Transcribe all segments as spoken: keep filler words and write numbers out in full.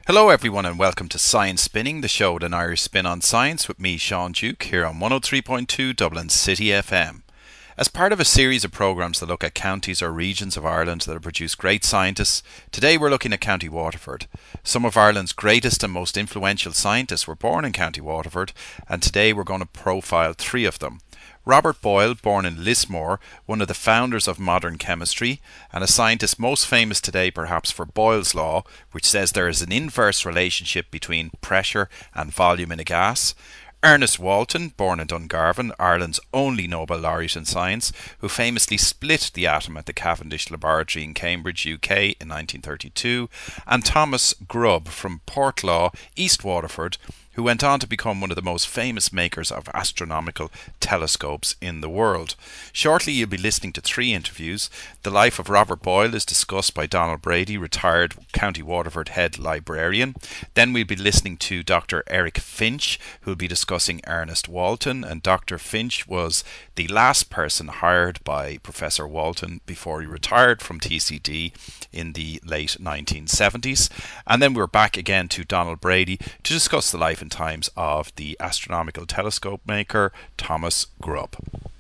Hello everyone and welcome to Science Spinning, the show with an Irish spin on science with me, Sean Duke, here on one oh three point two Dublin City F M. As part of a series of programmes that look at counties or regions of Ireland that have produced great scientists, today we're looking at County Waterford. Some of Ireland's greatest and most influential scientists were born in County Waterford, and today we're going to profile three of them. Robert Boyle, born in Lismore, one of the founders of modern chemistry, and a scientist most famous today perhaps for Boyle's law, which says there is an inverse relationship between pressure and volume in a gas. Ernest Walton, born in Dungarvan, Ireland's only Nobel laureate in science, who famously split the atom at the Cavendish Laboratory in Cambridge, U K in nineteen thirty-two, and Thomas Grubb from Portlaw, East Waterford, who went on to become one of the most famous makers of astronomical telescopes in the world. Shortly you'll be listening to three interviews. The life of Robert Boyle is discussed by Donald Brady, retired County Waterford head librarian. Then we'll be listening to Doctor Eric Finch, who will be discussing Ernest Walton, and Doctor Finch was the last person hired by Professor Walton before he retired from T C D in the late nineteen seventies. And then we're back again to Donald Brady to discuss the life and times of the astronomical telescope maker Thomas Grubb.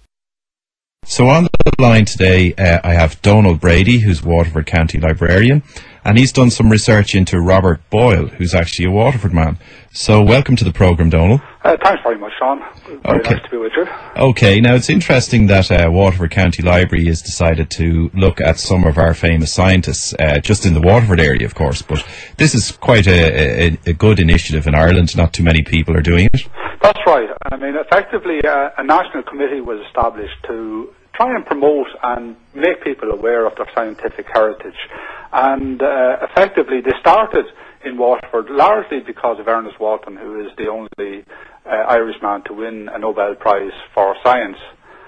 So on the line today uh, I have Donald Brady, who's Waterford County Librarian, and he's done some research into Robert Boyle, who's actually a Waterford man. So welcome to the programme, Donald. Uh, thanks very much, Sean. Very okay. nice to be with you. Okay, now it's interesting that uh, Waterford County Library has decided to look at some of our famous scientists, uh, just in the Waterford area, of course, but this is quite a, a, a good initiative in Ireland. Not too many people are doing it. That's right. I mean, effectively, uh, a national committee was established to try and promote and make people aware of their scientific heritage. And uh, effectively, they started in Waterford largely because of Ernest Walton, who is the only uh, Irishman to win a Nobel Prize for science.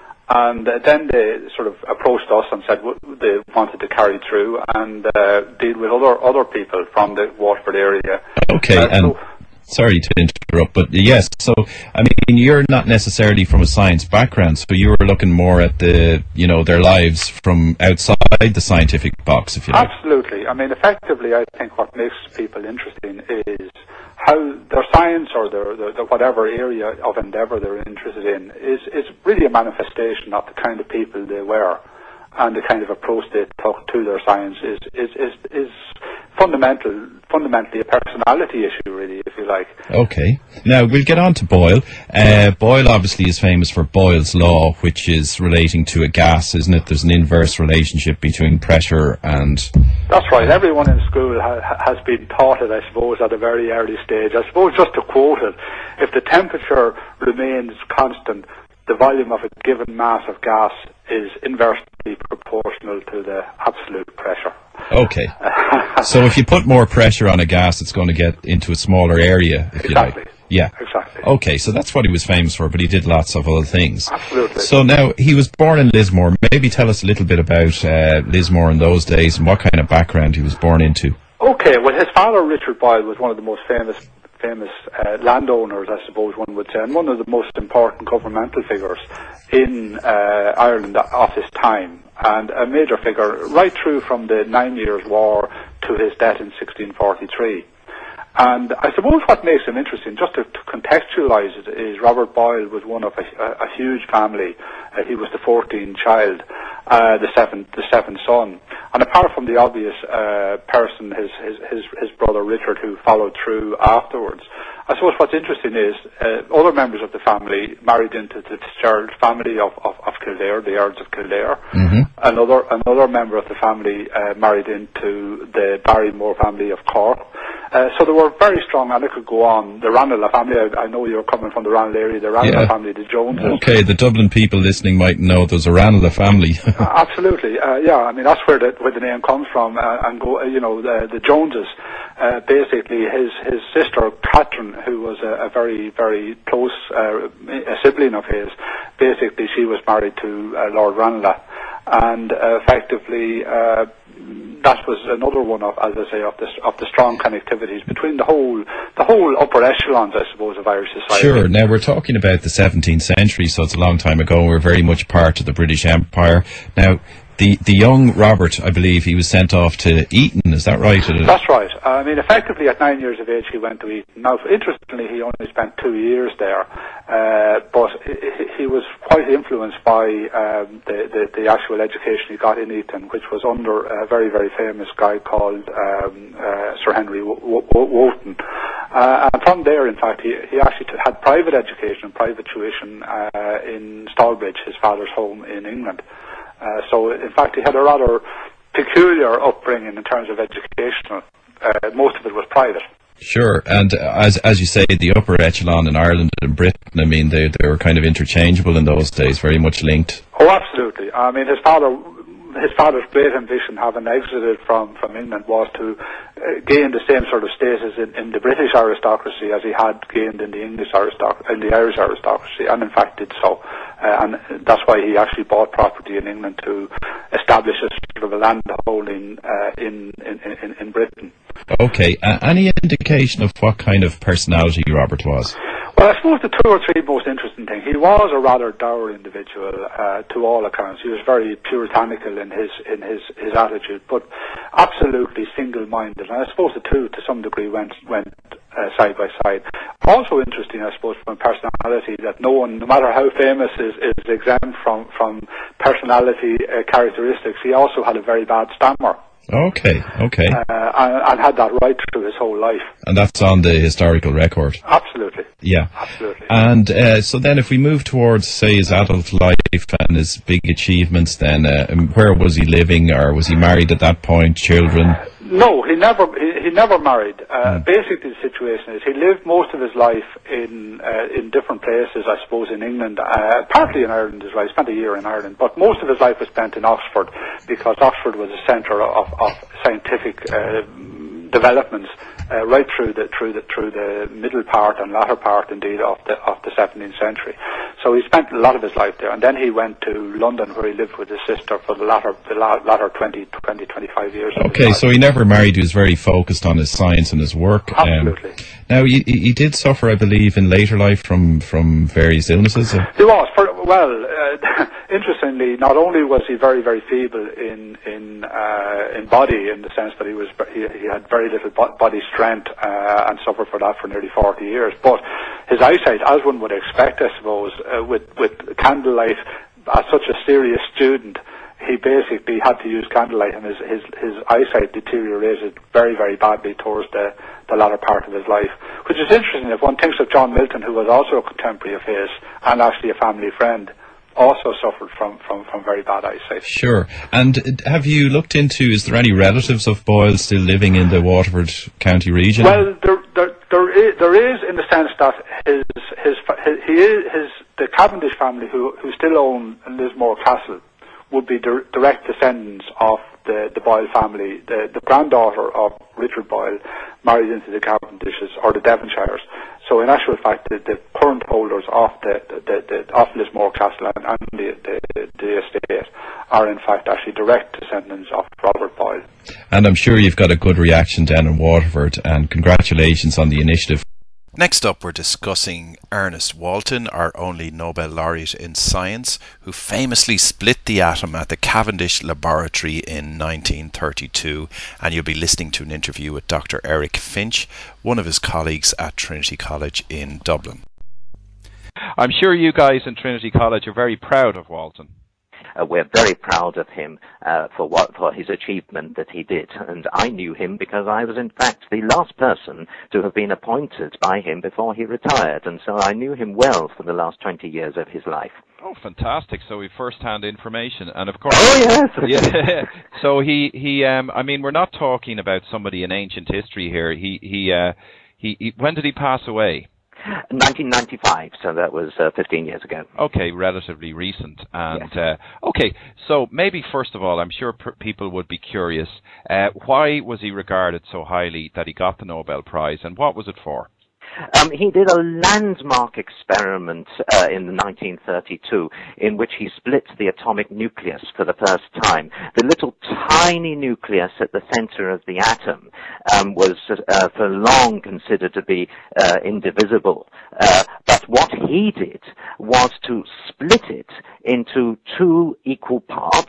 And uh, then they sort of approached us and said w- they wanted to carry through and uh, deal with other other people from the Waterford area. Okay, uh, and so sorry to interrupt, but yes, so, I mean, you're not necessarily from a science background, so you were looking more at the, you know, their lives from outside the scientific box, if you like. Absolutely. I mean, effectively, I think what makes people interesting is how their science or their, their, their whatever area of endeavour they're interested in is, is really a manifestation of the kind of people they were, and the kind of approach they took to their science is is is, is fundamental, fundamentally a personality issue, really, if you like. Okay. Now, we'll get on to Boyle. Uh, Boyle obviously is famous for Boyle's law, which is relating to a gas, isn't it? There's an inverse relationship between pressure and... That's right. Everyone in school ha- has been taught it, I suppose, at a very early stage. I suppose, just to quote it, if the temperature remains constant, the volume of a given mass of gas is inversely proportional to the absolute pressure. Okay. So if you put more pressure on a gas, it's going to get into a smaller area, if Exactly. you like. Yeah. Exactly. Okay, so that's what he was famous for, but he did lots of other things. Absolutely. So now, he was born in Lismore. Maybe tell us a little bit about uh, Lismore in those days and what kind of background he was born into. Okay, well, his father, Richard Boyle, was one of the most famous famous uh, landowners, I suppose one would say, and one of the most important governmental figures in uh, Ireland of his time, and a major figure right through from the Nine Years' War to his death in sixteen forty-three. And I suppose what makes him interesting, just to, to contextualise it, is Robert Boyle was one of a, a, a huge family. Uh, he was the fourteenth child, uh, the seventh, the seventh son. And apart from the obvious uh, person, his, his his his brother Richard, who followed through afterwards, I suppose what's interesting is uh, other members of the family married into the Fitzgerald family of, of, of Kildare, the Earls of Kildare. Mm-hmm. Another another member of the family uh, married into the Barrymore family of Cork. Uh, so they were very strong, and I could go on. The Ranelagh family, I, I know you're coming from the Ranelagh area, the Ranelagh Yeah. family, the Joneses. Okay, the Dublin people listening might know there's a Ranelagh family. Uh, absolutely, uh, yeah. I mean, that's where the where the name comes from. Uh, and go, uh, you know, the, the Joneses. Uh, basically, his his sister Catherine, who was a, a very very close uh, a sibling of his, basically she was married to uh, Lord Ranelagh, and uh, effectively. Uh, That was another one of, as I say, of the of the strong connectivities between the whole the whole upper echelons, I suppose, of Irish society. Sure. Now, we're talking about the seventeenth century, so it's a long time ago. We're very much part of the British Empire. Now, the the young Robert, I believe, he was sent off to Eton. Is that right? That's right. I mean, effectively, at nine years of age, he went to Eton. Now, interestingly, he only spent two years there, uh, but he, he was quite influenced by um, the, the the actual education he got in Eton, which was under a very very famous guy called um, uh, Sir Henry Wotton. Uh, and from there, in fact, he he actually t- had private education, private tuition uh, in Stallbridge, his father's home in England. Uh, so, in fact, he had a rather peculiar upbringing in terms of educational. Uh, most of it was private. Sure, and as as you say, the upper echelon in Ireland and Britain, I mean, they they were kind of interchangeable in those days, very much linked. Oh, absolutely. I mean, his father, his father's great ambition, having exited from, from England, was to uh, gain the same sort of status in, in the British aristocracy as he had gained in the English aristoc- in the Irish aristocracy, and in fact did so. Uh, and that's why he actually bought property in England to establish a sort of a landholding uh, in, in, in, in Britain. Okay. Uh, any indication of what kind of personality Robert was? Well, I suppose the two or three most interesting things. He was a rather dour individual, uh, to all accounts. He was very puritanical in his in his, his attitude, but absolutely single-minded. And I suppose the two, to some degree, went went uh, side by side. Also interesting, I suppose, from personality, that no one, no matter how famous, is, is exempt from from personality uh, characteristics. He also had a very bad stammer. Okay, okay. Uh, and, and had that right through his whole life. And that's on the historical record? Absolutely. Yeah. Absolutely. And uh, so then if we move towards, say, his adult life and his big achievements, then uh, where was he living, or was he married at that point, children? No, he never he, he never married. Uh, mm. Basically, the situation is he lived most of his life in uh, in different places, I suppose, in England, uh, partly in Ireland as well. He spent a year in Ireland, but most of his life was spent in Oxford, because Oxford was a centre of, of scientific uh, developments uh, right through the through the through the middle part and latter part, indeed, of the of the seventeenth century. So he spent a lot of his life there, and then he went to London, where he lived with his sister for the latter the latter twenty, twenty, twenty-five years. Okay, so he never married. He was very focused on his science and his work. Absolutely. Um, now, he, he did suffer, I believe, in later life from, from various illnesses. He was. For, well, uh, interestingly, not only was he very, very feeble in in uh, in body, in the sense that he was he, he had very little body strength uh, and suffered for that for nearly forty years, but his eyesight, as one would expect, I suppose, uh, with with candlelight, as such a serious student, he basically had to use candlelight, and his, his, his eyesight deteriorated very, very badly towards the, the latter part of his life. Which is interesting, if one thinks of John Milton, who was also a contemporary of his, and actually a family friend, also suffered from, from, from very bad eyesight. Sure. And have you looked into, is there any relatives of Boyle still living in the Waterford County region? Well, there, there, there, is, there is, in the sense that his, his, his, he is, his, the Cavendish family, who, who still own Lismore Castle, would be di- direct descendants of the, the Boyle family. The, the granddaughter of Richard Boyle married into the Cavendishes, or the Devonshires. So in actual fact, the, the current holders of the, the, the of Lismore Castle and, and the, the, the estate are in fact actually direct descendants of Robert Boyle. And I'm sure you've got a good reaction down in Waterford, and congratulations on the initiative. Next up, we're discussing Ernest Walton, our only Nobel laureate in science, who famously split the atom at the Cavendish Laboratory in nineteen thirty-two. And you'll be listening to an interview with Doctor Eric Finch, one of his colleagues at Trinity College in Dublin. I'm sure you guys in Trinity College are very proud of Walton. Uh, we're very proud of him uh, for what for his achievement that he did, and I knew him because I was in fact the last person to have been appointed by him before he retired, and so I knew him well for the last twenty years of his life. Oh, fantastic! So we first-hand information, and of course, oh yes, yeah. So he he um, I mean, we're not talking about somebody in ancient history here. He he uh, he, he when did he pass away? nineteen ninety-five, so that was uh, fifteen years ago. Okay, relatively recent. And yes. uh, okay, so maybe first of all, I'm sure pr- people would be curious, uh, why was he regarded so highly that he got the Nobel Prize, and what was it for? Um, he did a landmark experiment uh, in nineteen thirty-two in which he split the atomic nucleus for the first time. The little tiny nucleus at the center of the atom um, was uh, for long considered to be uh, indivisible. Uh, but what he did was to split it into two equal parts,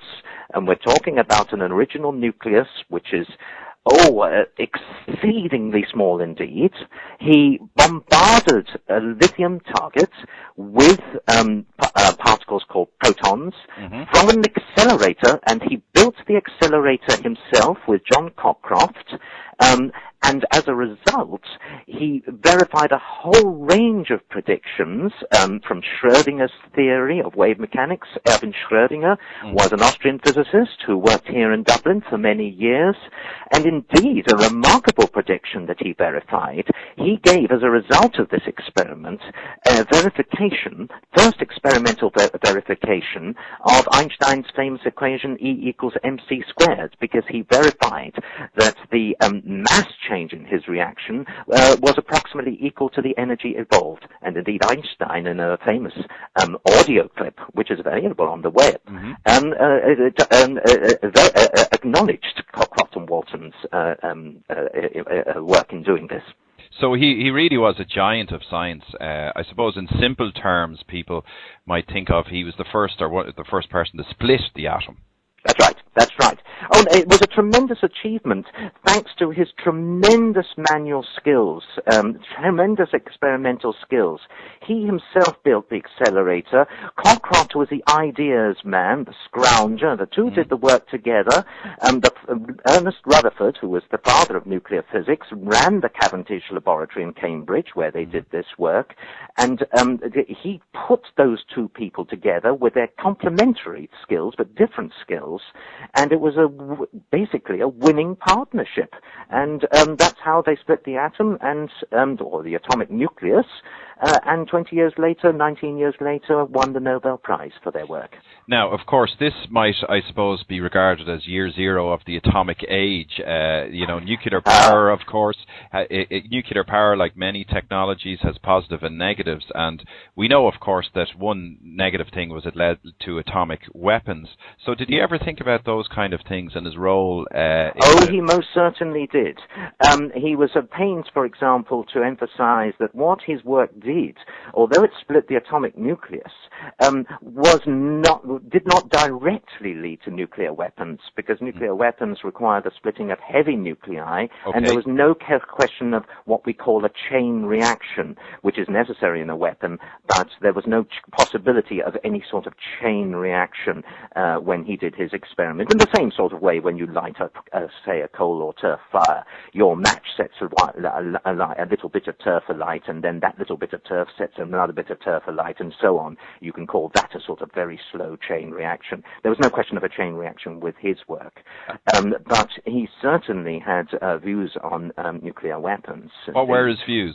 And we're talking about an original nucleus, which is Oh, uh, exceedingly small indeed. He bombarded uh, lithium targets with um, p- uh, particles called protons mm-hmm. from an accelerator, and he built the accelerator himself with John Cockcroft. Um, and as a result, he verified a whole range of predictions um, from Schrödinger's theory of wave mechanics. Erwin Schrödinger mm. was an Austrian physicist who worked here in Dublin for many years. And indeed, a remarkable prediction that he verified. He gave, as a result of this experiment, a verification, first experimental ver- verification of Einstein's famous equation E equals mc squared, because he verified that the um, mass change in his reaction uh, was approximately equal to the energy evolved. And indeed, Einstein, in a famous um, audio clip, which is available on the web, mm-hmm. um, uh, uh, um, uh, uh, uh, acknowledged Cockcroft and Walton's uh, um, uh, uh, work in doing this. So he, he really was a giant of science. Uh, I suppose in simple terms, people might think of he was the first or one, the first person to split the atom. That's right. That's right. Oh, it was a tremendous achievement thanks to his tremendous manual skills, um, tremendous experimental skills. He himself built the accelerator. Cockcroft was the ideas man, the scrounger. The two mm. did the work together. Um, the, uh, Ernest Rutherford, who was the father of nuclear physics, ran the Cavendish Laboratory in Cambridge where they mm. did this work. And um, he put those two people together with their complementary skills, but different skills. And it was a basically a winning partnership, and um, that's how they split the atom and um, or the atomic nucleus. Uh, and twenty years later, nineteen years later, won the Nobel Prize for their work. Now, of course, this might, I suppose, be regarded as year zero of the atomic age. Uh, you know, nuclear power, of course, uh, it, it, nuclear power, like many technologies, has positive and negatives. And we know, of course, that one negative thing was it led to atomic weapons. So did he ever think about those kind of things and his role? Uh, oh, he most certainly did. Um, he was at pains, for example, to emphasize that what his work did, although it split the atomic nucleus, um, was not did not directly lead to nuclear weapons, because nuclear mm. weapons require the splitting of heavy nuclei, okay. and there was no question of what we call a chain reaction, which is necessary in a weapon, but there was no ch- possibility of any sort of chain reaction uh, when he did his experiment. In the same sort of way, when you light up, uh, say, a coal or turf fire, your match sets a, a, a, a little bit of turf alight, and then that little bit of turf sets another bit of turf alight, and so on. You can call that a sort of very slow chain reaction. There was no question of a chain reaction with his work, um, but he certainly had uh, views on um, nuclear weapons. What were his views?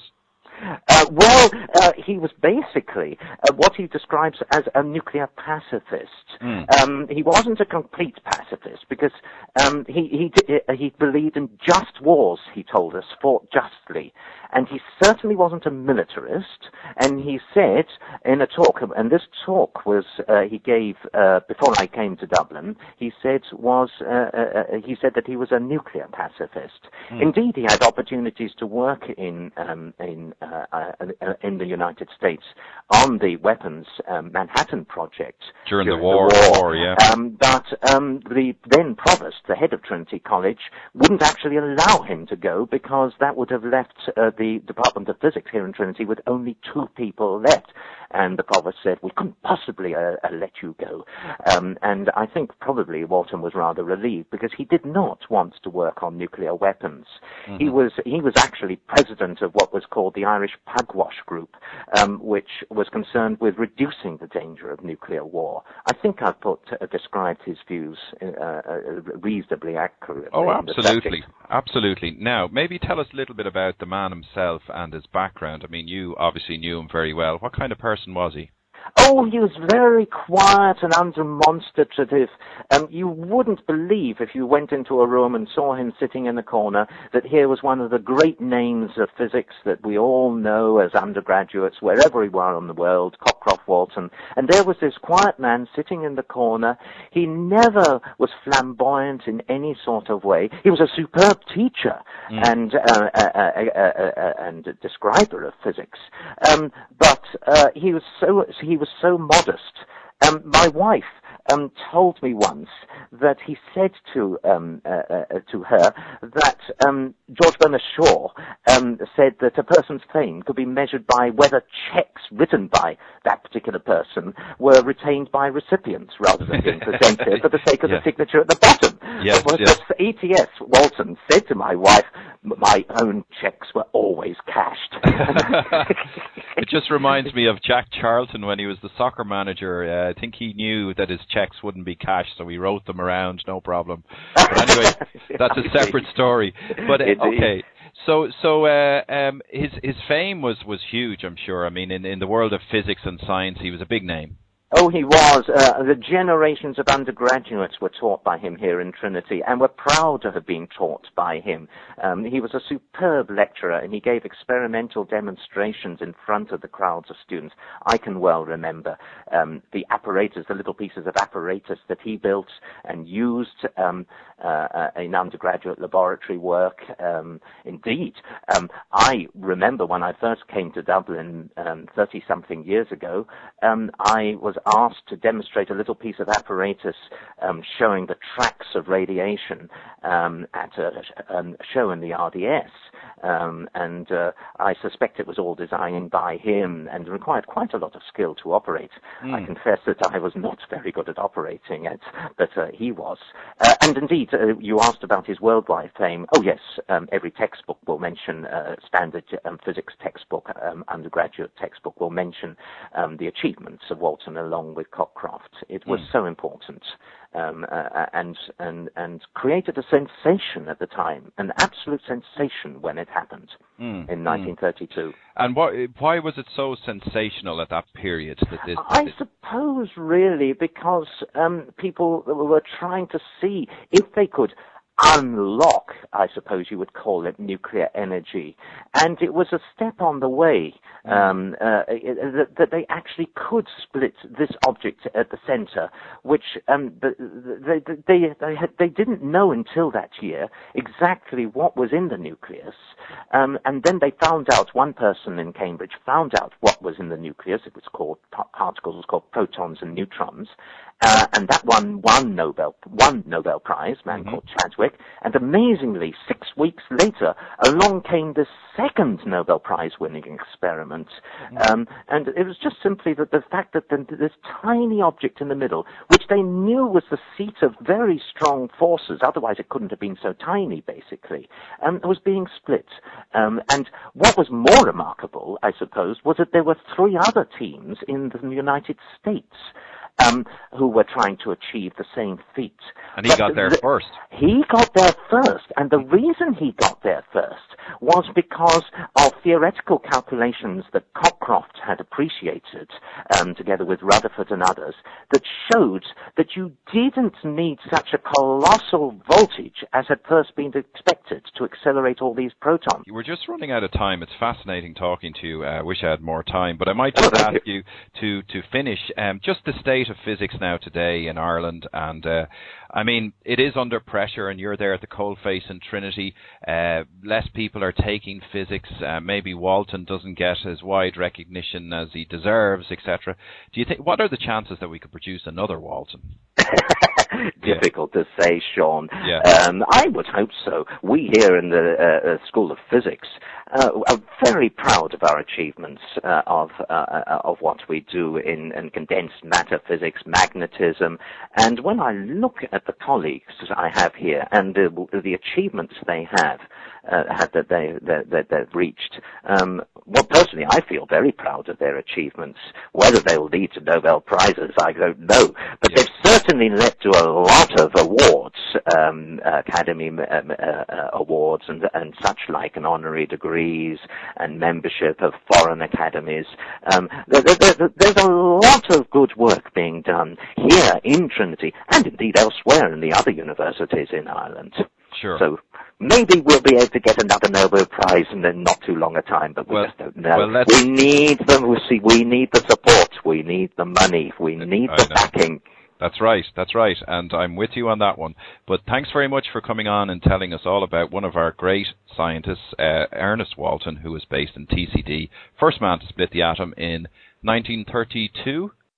Uh, well, uh, he was basically uh, what he describes as a nuclear pacifist. Mm. Um, he wasn't a complete pacifist because um, he he did, uh, he believed in just wars. He told us, fought justly, and he certainly wasn't a militarist. And he said in a talk, and this talk was uh, he gave uh, before I came to Dublin. He said was uh, uh, he said that he was a nuclear pacifist. Mm. Indeed, he had opportunities to work in um, in Uh, uh, in the United States on the weapons um, Manhattan Project during, during the, war, the war, war yeah. Um, but um, the then provost, the head of Trinity College, wouldn't actually allow him to go because that would have left uh, the Department of Physics here in Trinity with only two people left. And the provost said, we couldn't possibly uh, uh, let you go. Um, and I think probably Walton was rather relieved because he did not want to work on nuclear weapons. Mm-hmm. He was he was actually president of what was called the Irish Pugwash Group, um, which was concerned with reducing the danger of nuclear war. I think I've put, uh, described his views uh, uh, reasonably accurately. Oh, absolutely. Absolutely. Now, maybe tell us a little bit about the man himself and his background. I mean, you obviously knew him very well. What kind of person was he? Oh, he was very quiet and undemonstrative. Um, you wouldn't believe if you went into a room and saw him sitting in a corner that here was one of the great names of physics that we all know as undergraduates, wherever we were in the world, Cockcroft, Walton. And there was this quiet man sitting in the corner. He never was flamboyant in any sort of way. He was a superb teacher mm. and uh, uh, uh, uh, uh, and a describer of physics. Um, but uh, he was so he was so modest. Um, my wife um, told me once that he said to um, uh, uh, to her that um, George Bernard Shaw um, said that a person's fame could be measured by whether checks written by that particular person were retained by recipients rather than being presented for the sake of yeah. the signature at the bottom. Yes, well, yes. E T S, Walton, said to my wife, my own checks were always cashed. It just reminds me of Jack Charlton when he was the soccer manager. Uh, I think he knew that his checks wouldn't be cashed, so he wrote them around, no problem. But anyway, that's a separate story. But uh, okay, so so uh, um, his his fame was was huge, I'm sure. I mean, in in the world of physics and science, he was a big name. Oh, he was. Uh, the generations of undergraduates were taught by him here in Trinity and were proud to have been taught by him. Um, he was a superb lecturer and he gave experimental demonstrations in front of the crowds of students. I can well remember um, the apparatus, the little pieces of apparatus that he built and used um, uh, in undergraduate laboratory work. Um, indeed, um, I remember when I first came to Dublin um, thirty-something years ago, um, I was asked to demonstrate a little piece of apparatus um, showing the tracks of radiation um, at a, a show in the R D S. Um, and uh, I suspect it was all designed by him and required quite a lot of skill to operate. Mm. I confess that I was not very good at operating it, but uh, he was. Uh, and indeed, uh, you asked about his worldwide fame. Oh yes, um, every textbook will mention, uh, standard um, physics textbook, um, undergraduate textbook will mention um, the achievements of Walton along with Cockcroft. It was mm. so important. Um, uh, and and and created a sensation at the time, an absolute sensation when it happened mm, in nineteen thirty-two. Mm. And what, why was it so sensational at that period? That this, that I this... suppose really because um, people were trying to see if they could unlock, I suppose you would call it, nuclear energy. And it was a step on the way um, uh, that, that they actually could split this object at the center, which um, they, they, they, had, they didn't know until that year exactly what was in the nucleus. Um, and then they found out, one person in Cambridge found out what was in the nucleus. It was called, particles was called protons and neutrons. Uh, and that won one Nobel, one Nobel Prize, a man mm-hmm. called Chadwick. And amazingly, six weeks later, along came the second Nobel Prize-winning experiment. Mm-hmm. Um, and it was just simply that the fact that the, this tiny object in the middle, which they knew was the seat of very strong forces, otherwise it couldn't have been so tiny, basically, um, was being split. Um, and what was more remarkable, I suppose, was that there were three other teams in the United States Um, who were trying to achieve the same feat. And he but got there the, first. He got there first, and the reason he got there first was because of theoretical calculations that Cockcroft had appreciated, um, together with Rutherford and others, that showed that you didn't need such a colossal voltage as had first been expected to accelerate all these protons. We're just running out of time. It's fascinating talking to you. I uh, wish I had more time, but I might just oh, ask you. you to, to finish um, just the state of physics now today in Ireland, and uh, I mean it is under pressure, and you're there at the coalface in Trinity. Uh, less people are taking physics. Uh, maybe Walton doesn't get as wide recognition as he deserves, et cetera. Do you think? What are the chances that we could produce another Walton? Difficult yeah. to say, Sean. Yeah. Um, I would hope so. We here in the uh, School of Physics uh, are very proud of our achievements uh, of uh, of what we do in, in condensed matter physics, magnetism, and when I look at the colleagues I have here and the, the achievements they have, uh, have that they that, that they've reached, um, well, personally, I feel very proud of their achievements. Whether they will lead to Nobel Prizes, I don't know, but yeah. they've certainly led to a lot of awards, um, Academy um, uh, awards and, and such like, and honorary degrees and membership of foreign academies. Um, there, there, there's a lot of good work being done here in Trinity and indeed elsewhere in the other universities in Ireland. Sure. So maybe we'll be able to get another Nobel Prize in not too long a time, but we well, just don't know. Well, we need them. We see. We need the support. We need the money. We need the backing. That's right, that's right, and I'm with you on that one. But thanks very much for coming on and telling us all about one of our great scientists, uh, Ernest Walton, who was based in T C D, first man to split the atom in nineteen thirty-two.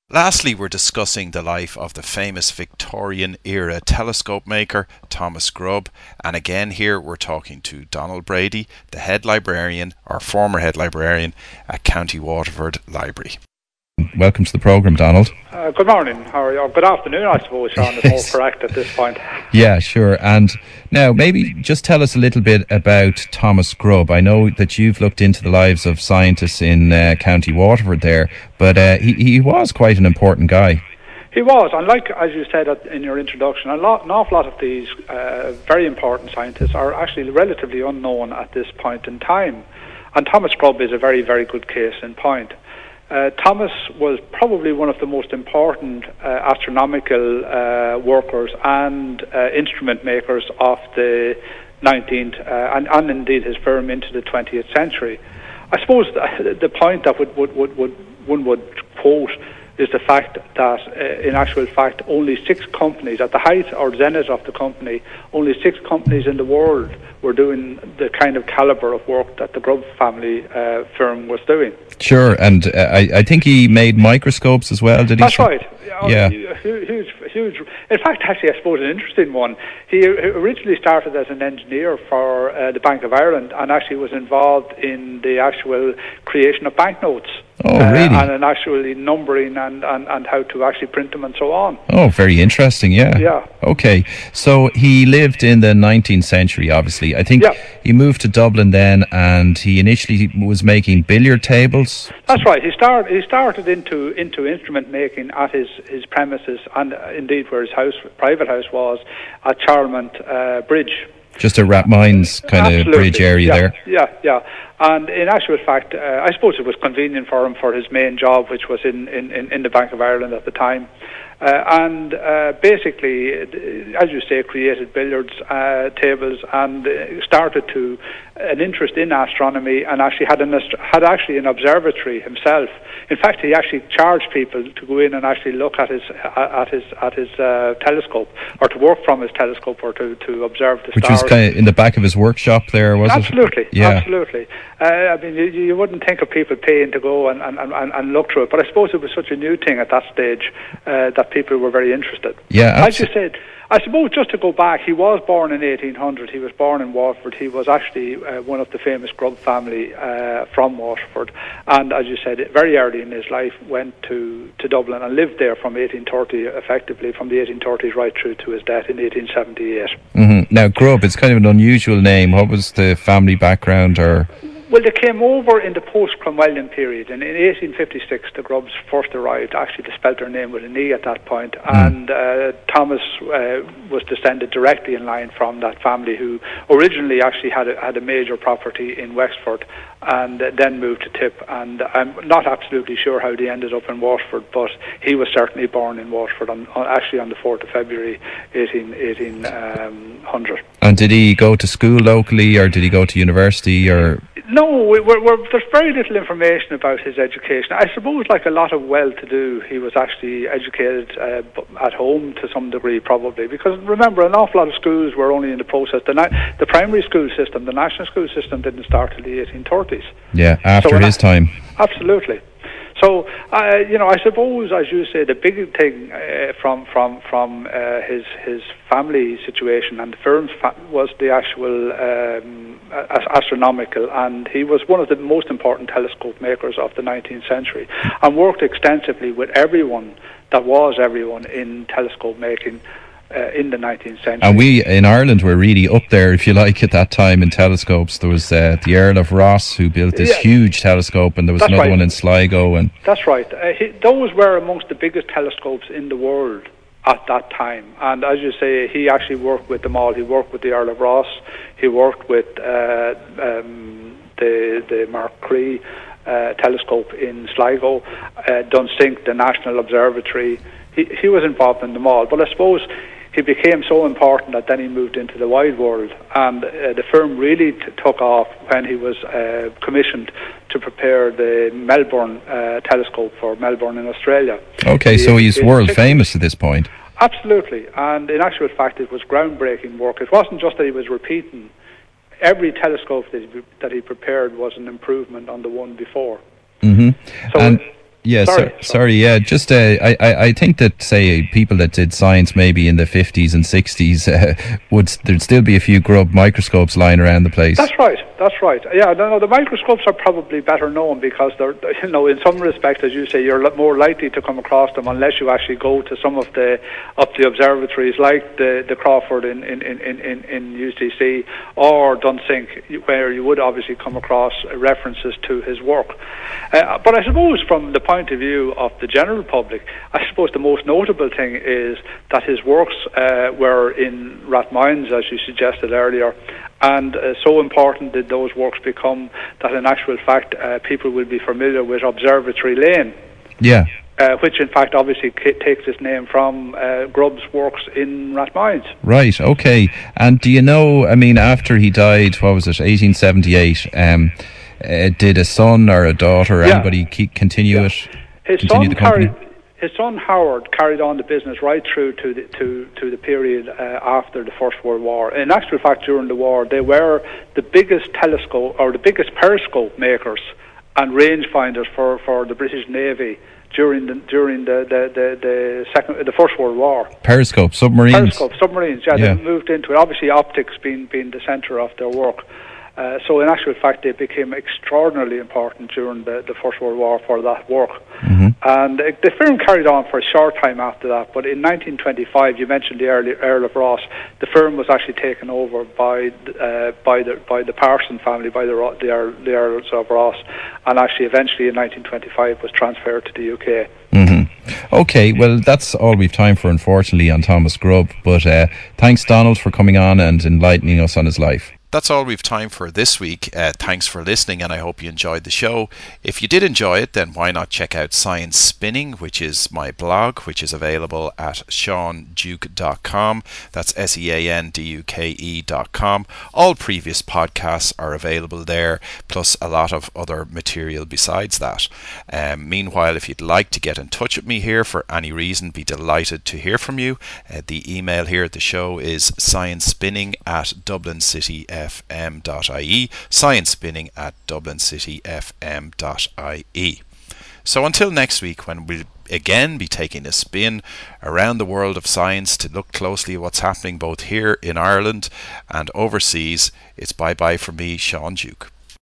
Lastly, we're discussing the life of the famous Victorian-era telescope maker, Thomas Grubb, and again here we're talking to Donald Brady, the head librarian, or former head librarian, at County Waterford Library. Welcome to the programme, Donald. Uh, good morning, how are you? Or good afternoon, I suppose, Sean, is more correct at this point. Yeah, sure. And now, maybe just tell us a little bit about Thomas Grubb. I know that you've looked into the lives of scientists in uh, County Waterford there, but uh, he, he was quite an important guy. He was, and like, as you said in your introduction, a lot, an awful lot of these uh, very important scientists are actually relatively unknown at this point in time. And Thomas Grubb is a very, very good case in point. Uh, Thomas was probably one of the most important uh, astronomical uh, workers and uh, instrument makers of the nineteenth uh, and, and indeed his firm into the twentieth century. I suppose the, the point that would, would, would, would one would quote is the fact that uh, in actual fact only six companies, at the height or zenith of the company, only six companies in the world were doing the kind of calibre of work that the Grubb family uh, firm was doing. Sure, and uh, I, I think he made microscopes as well, did he? That's right. Yeah. Huge, huge. In fact, actually, I suppose an interesting one. He originally started as an engineer for uh, the Bank of Ireland and actually was involved in the actual creation of banknotes. Oh, really? Uh, and in actually numbering and, and, and how to actually print them and so on. Oh, very interesting, yeah. Yeah. Okay, so he lived in the nineteenth century, obviously. I think yeah. he moved to Dublin then, and he initially was making billiard tables. That's right. He started he started into into instrument making at his, his premises, and uh, indeed where his house, private house was, at Charlemont uh, Bridge. Just a Rathmines kind Absolutely. of bridge area yeah, there. Yeah, yeah. And in actual fact, uh, I suppose it was convenient for him for his main job, which was in, in, in the Bank of Ireland at the time. Uh, and uh, basically, as you say, created billiards uh, tables and uh, started to an interest in astronomy, and actually had an had actually an observatory himself. In fact, he actually charged people to go in and actually look at his at his at his uh, telescope, or to work from his telescope, or to, to observe the Which stars. Which was kind of in the back of his workshop there, was absolutely, it? Yeah. Absolutely. Uh, I mean, you, you wouldn't think of people paying to go and, and, and, and look through it, but I suppose it was such a new thing at that stage uh, that people were very interested. Yeah, absolutely. As you said, I suppose just to go back, he was born in eighteen hundred. He was born in Waterford. He was actually uh, one of the famous Grubb family uh, from Waterford. And as you said, very early in his life went to, to Dublin and lived there from eighteen thirty, effectively from the eighteen thirties right through to his death in eighteen seventy-eight. Mm-hmm. Now, Grubb, it's kind of an unusual name. What was the family background, or...? Well, they came over in the post-Cromwellian period, and in eighteen fifty-six the Grubbs first arrived. Actually, they spelled their name with an E at that point, mm. and uh, Thomas uh, was descended directly in line from that family, who originally actually had a, had a major property in Wexford, and uh, then moved to Tip. And I'm not absolutely sure how they ended up in Waterford, but he was certainly born in Waterford, on, on actually on the fourth of February, eighteen hundred. And did he go to school locally, or did he go to university, or...? No, we're, we're, there's very little information about his education. I suppose, like a lot of well-to-do, he was actually educated uh, at home to some degree, probably. Because remember, an awful lot of schools were only in the process. The, na- the primary school system, the national school system, didn't start till the eighteen thirties. Yeah, after so his I, time. Absolutely. So, uh, you know, I suppose, as you say, the big thing uh, from from from uh, his his family situation and the firm's fa- was the actual um, astronomical, and he was one of the most important telescope makers of the nineteenth century, and worked extensively with everyone that was everyone in telescope making. Uh, in the nineteenth century. And we in Ireland were really up there, if you like, at that time in telescopes. There was uh, the Earl of Ross, who built this yeah. huge telescope, and there was That's another right. one in Sligo. And That's right. Uh, he, those were amongst the biggest telescopes in the world at that time. And as you say, he actually worked with them all. He worked with the Earl of Ross. He worked with uh, um, the, the Mark Cree uh, telescope in Sligo, uh, Dunsink, the National Observatory. He, he was involved in them all. But I suppose he became so important that then he moved into the wide world, and uh, the firm really t- took off when he was uh, commissioned to prepare the Melbourne uh, telescope for Melbourne in Australia. Okay, so he's world famous at this point. Absolutely, and in actual fact it was groundbreaking work. It wasn't just that he was repeating. Every telescope that he, that he prepared was an improvement on the one before. Mm-hmm. So and Yeah, sorry, so, sorry. Yeah, just uh, I, I I think that say people that did science maybe in the fifties and sixties uh, would there'd still be a few grub microscopes lying around the place. That's right. That's right. Yeah, no, no, the microscopes are probably better known because they're, you know, in some respects, as you say, you're more likely to come across them unless you actually go to some of the of the observatories like the, the Crawford in in, in, in in U C C or Dunsink, where you would obviously come across references to his work. Uh, but I suppose from the point of view of the general public, I suppose the most notable thing is that his works uh, were in Rathmines, as you suggested earlier, and uh, so important did those works become that in actual fact uh, people will be familiar with Observatory Lane. Yeah. Uh, which in fact obviously c- takes its name from uh, Grubb's works in Rathmines. Right, okay. And do you know, I mean, after he died, what was it, eighteen seventy-eight, um, uh, did a son or a daughter or yeah. anybody keep, continue yeah. it? His continue son the company? carried, his son Howard carried on the business right through to the, to, to the period uh, after the First World War. In actual fact, during the war, they were the biggest telescope or the biggest periscope makers and rangefinders for, for the British Navy during the during the the, the, the second the First World War. Periscope submarines. Periscope submarines. Yeah, yeah. They moved into it. Obviously, optics being being the centre of their work. Uh, so in actual fact, they became extraordinarily important during the, the First World War for that work. Mm-hmm. And uh, the firm carried on for a short time after that, but in nineteen twenty-five, you mentioned the early, Earl of Ross, the firm was actually taken over by uh, by the by the Parson family, by the, the, Earl, the Earls of Ross, and actually eventually in nineteen twenty-five was transferred to the U K. Mm-hmm. Okay, well, that's all we've time for, unfortunately, on Thomas Grubb, but uh, thanks, Donald, for coming on and enlightening us on his life. That's all we've time for this week. Uh, thanks for listening, and I hope you enjoyed the show. If you did enjoy it, then why not check out Science Spinning, which is my blog, which is available at sean duke dot com. That's S E A N D U K E dot com. All previous podcasts are available there, plus a lot of other material besides that. Um, meanwhile, if you'd like to get in touch with me here for any reason, be delighted to hear from you. Uh, the email here at the show is sciencespinning at dublin city f m dot I E, sciencespinning at dublin city f m dot I E. So until next week, when we'll again be taking a spin around the world of science to look closely at what's happening both here in Ireland and overseas, it's bye-bye from me, Sean Duke.